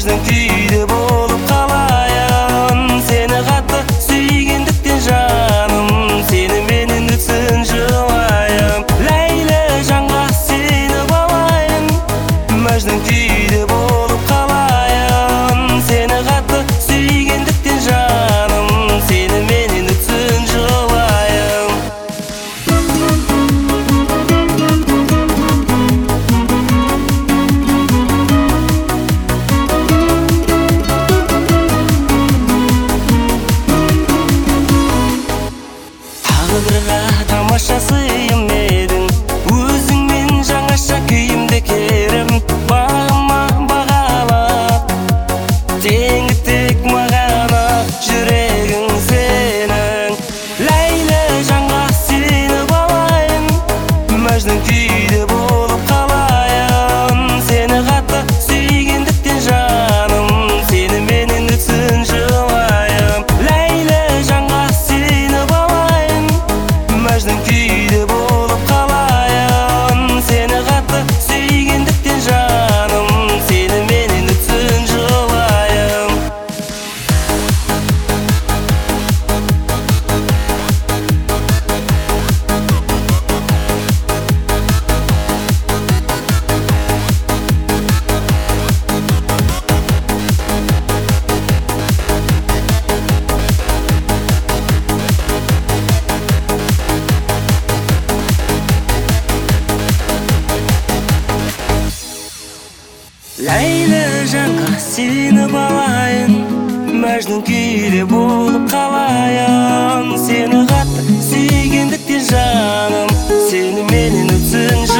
Мәжнүн күйде болып қалайын, сені қатты сүйгендіктен жаным, сені менен өтсін жылайым. Ләйлі жанға сені балайын, мәжнүн күйде болып қалайын, сені қатты сүйгендіктен жаным, сені менен өтсін жылайым. Тағдырға тамаша сыйым едің, өзіңмен жаңаша күйімде керім. Бағыма бағалап, теңі тек маған ақ жүрегің сенің. Ләйлі жанға сені балайын, мәжнүн күйде болып қалайын, сені қатты сүйгендіктен жаным, сені менен өтсін жылайым. Ләйлі жанға сені балайын, мәжнүн күйде болып қалайын, сені қатты сүйгендіктен жаным, сені менен өтсін жылайым. Ләйлі жанға сені балайын, мәжнүн күйде болып қалайын, сені қатты сүйгендіктен жаным, сені менен өтсін